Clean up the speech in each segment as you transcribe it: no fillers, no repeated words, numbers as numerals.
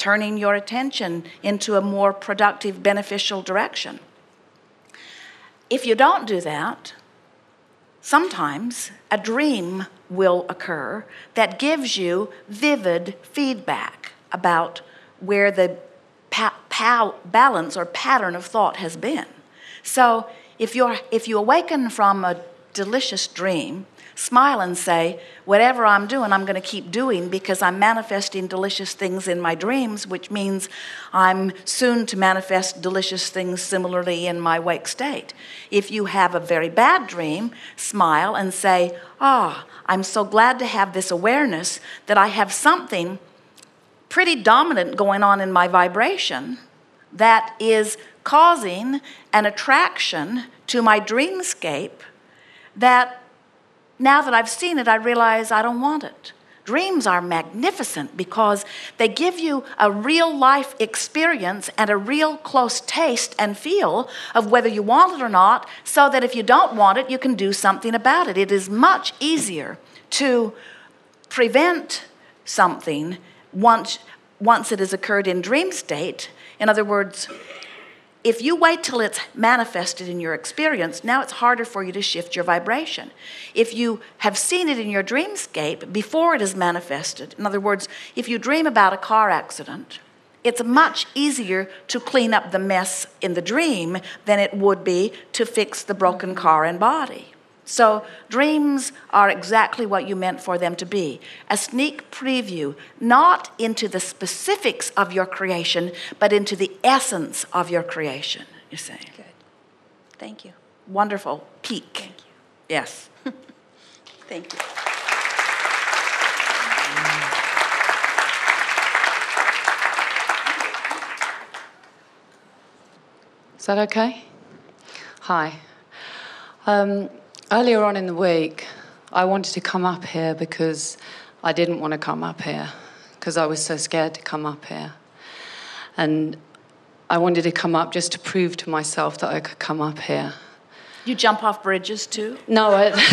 turning your attention into a more productive, beneficial direction. If you don't do that, sometimes a dream will occur that gives you vivid feedback about where the balance or pattern of thought has been. So if you awaken from a delicious dream, smile and say, whatever I'm doing, I'm going to keep doing because I'm manifesting delicious things in my dreams, which means I'm soon to manifest delicious things similarly in my wake state. If you have a very bad dream, smile and say, I'm so glad to have this awareness that I have something pretty dominant going on in my vibration that is causing an attraction to my dreamscape that now that I've seen it, I realize I don't want it. Dreams are magnificent because they give you a real life experience and a real close taste and feel of whether you want it or not, so that if you don't want it, you can do something about it. It is much easier to prevent something once it has occurred in dream state. In other words, if you wait till it's manifested in your experience, now it's harder for you to shift your vibration. If you have seen it in your dreamscape before it is manifested, in other words, if you dream about a car accident, it's much easier to clean up the mess in the dream than it would be to fix the broken car and body. So dreams are exactly what you meant for them to be. A sneak preview, not into the specifics of your creation, but into the essence of your creation, you say. Good. Thank you. Wonderful. Peak. Thank you. Yes. Thank you. Is that okay? Hi. Earlier on in the week, I wanted to come up here because I didn't want to come up here, because I was so scared to come up here. And I wanted to come up just to prove to myself that I could come up here. You jump off bridges too? No,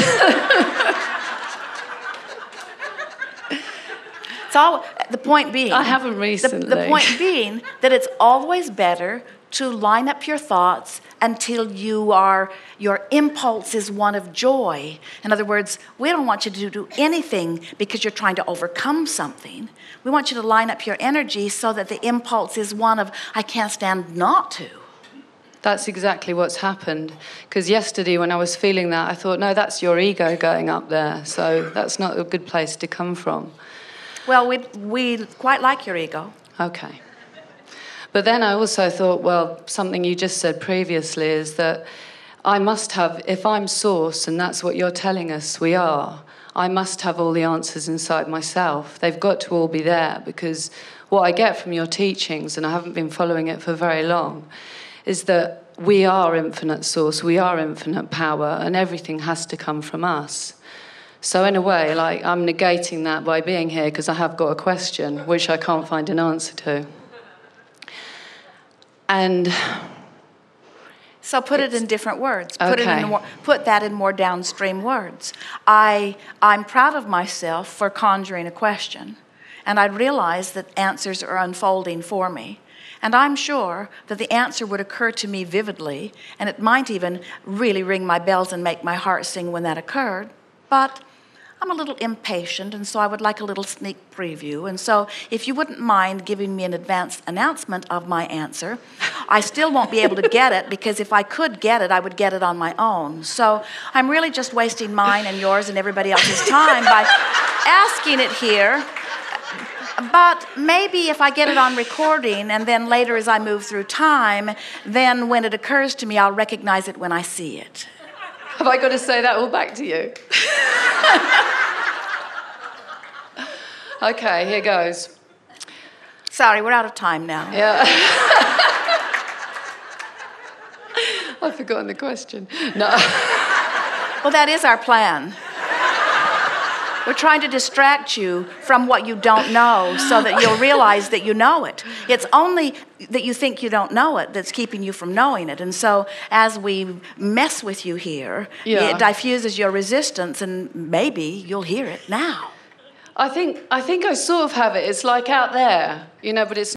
It's all, the point being... I haven't recently. The point being that it's always better to line up your thoughts until your impulse is one of joy. In other words, we don't want you to do anything because you're trying to overcome something. We want you to line up your energy so that the impulse is one of, I can't stand not to. That's exactly what's happened. Because yesterday when I was feeling that, I thought, no, that's your ego going up there. So that's not a good place to come from. Well, we quite like your ego. Okay. But then I also thought, well, something you just said previously is that I must have, if I'm source, and that's what you're telling us we are, I must have all the answers inside myself. They've got to all be there, because what I get from your teachings, and I haven't been following it for very long, is that we are infinite source, we are infinite power, and everything has to come from us. So in a way, like, I'm negating that by being here because I have got a question which I can't find an answer to. And so put it in different words. Okay. Put that in more downstream words. I'm proud of myself for conjuring a question, and I realize that answers are unfolding for me. And I'm sure that the answer would occur to me vividly, and it might even really ring my bells and make my heart sing when that occurred. But I'm a little impatient, and so I would like a little sneak preview. And so if you wouldn't mind giving me an advance announcement of my answer, I still won't be able to get it, because if I could get it, I would get it on my own. So I'm really just wasting mine and yours and everybody else's time by asking it here. But maybe if I get it on recording, and then later as I move through time, then when it occurs to me, I'll recognize it when I see it. have I got to say that all back to you? Okay, here goes. Sorry, we're out of time now. Yeah. I've forgotten the question. No. Well, that is our plan. We're trying to distract you from what you don't know so that you'll realize that you know it. It's only that you think you don't know it that's keeping you from knowing it. And so as we mess with you here, it diffuses your resistance, and maybe you'll hear it now. I think I sort of have it. It's like out there, but it's